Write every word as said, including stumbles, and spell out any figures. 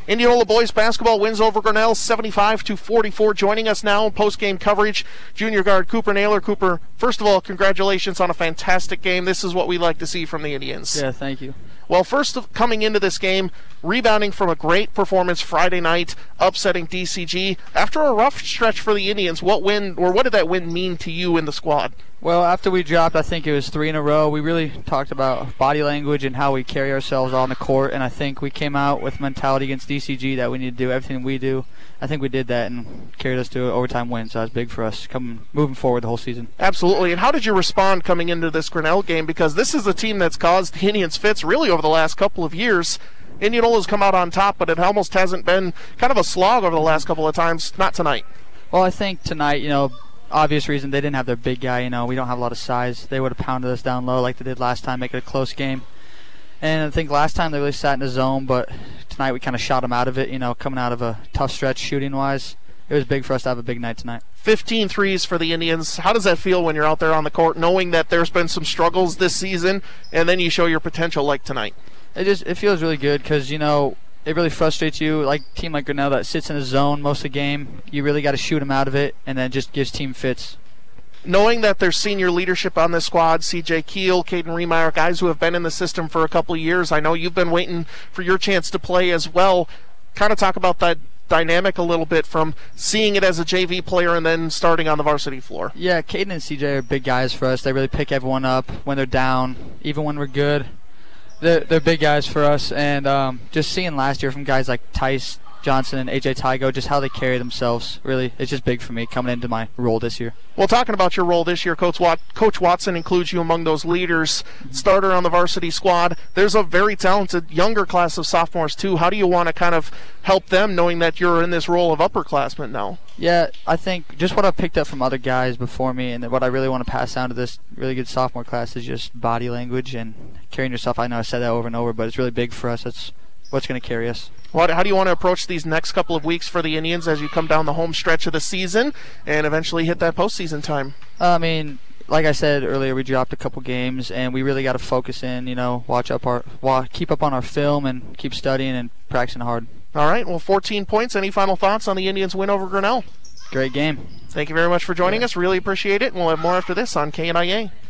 Indianola boys basketball wins over Grinnell seventy-five to forty-four. Joining us now in post-game coverage, junior guard Cooper Naylor. Cooper, first of all, congratulations on a fantastic game. This is what we like to see from the Indians. Yeah, thank you. Well, first of, coming into this game, rebounding from a great performance Friday night, upsetting D C G. After a rough stretch for the Indians, what win or what did that win mean to you in the squad? Well, after we dropped, I think it was three in a row, we really talked about body language and how we carry ourselves on the court, and I think we came out with mentality against D C G that we need to do everything we do. I think we did that and carried us to an overtime win, so that was big for us coming moving forward the whole season. Absolutely. And how did you respond coming into this Grinnell game? Because this is a team that's caused the Indians fits really over the last couple of years. Indianola's come out on top, but it almost hasn't been kind of a slog over the last couple of times. Not tonight. Well, I think tonight, you know, obvious reason they didn't have their big guy. You know, we don't have a lot of size. They would have pounded us down low like they did last time, make it a close game. And I think last time they really sat in the zone, but tonight we kind of shot them out of it, you know, coming out of a tough stretch shooting-wise. It was big for us to have a big night tonight. fifteen threes for the Indians. How does that feel when you're out there on the court, knowing that there's been some struggles this season, and then you show your potential like tonight? It just it feels really good because, you know, it really frustrates you. Like a team like Grinnell that sits in a zone most of the game, you really got to shoot them out of it, and then it just gives team fits. Knowing that there's senior leadership on this squad, C J Keel, Caden Remeyer, guys who have been in the system for a couple of years, I know you've been waiting for your chance to play as well. Kind of talk about that dynamic a little bit from seeing it as a J V player and then starting on the varsity floor. Yeah, Caden and C J are big guys for us. They really pick everyone up when they're down, even when we're good. They're, they're big guys for us, and um, just seeing last year from guys like Tice Johnson and A J Tygo, just how they carry themselves, really, it's just big for me coming into my role this year. Well, talking about your role this year, Coach, Wat- Coach Watson includes you among those leaders, starter on the varsity squad. There's a very talented younger class of sophomores, too. How do you want to kind of help them, knowing that you're in this role of upperclassmen now? Yeah, I think just what I've picked up from other guys before me and what I really want to pass down to this really good sophomore class is just body language and carrying yourself. I know I said that over and over, but it's really big for us. That's what's going to carry us. What, how do you want to approach these next couple of weeks for the Indians as you come down the home stretch of the season and eventually hit that postseason time? I mean, like I said earlier, we dropped a couple games, and we really got to focus in, you know, watch up our, keep up on our film and keep studying and practicing hard. All right, well, fourteen points. Any final thoughts on the Indians' win over Grinnell? Great game. Thank you very much for joining yeah. us. Really appreciate it, and we'll have more after this on K N I A.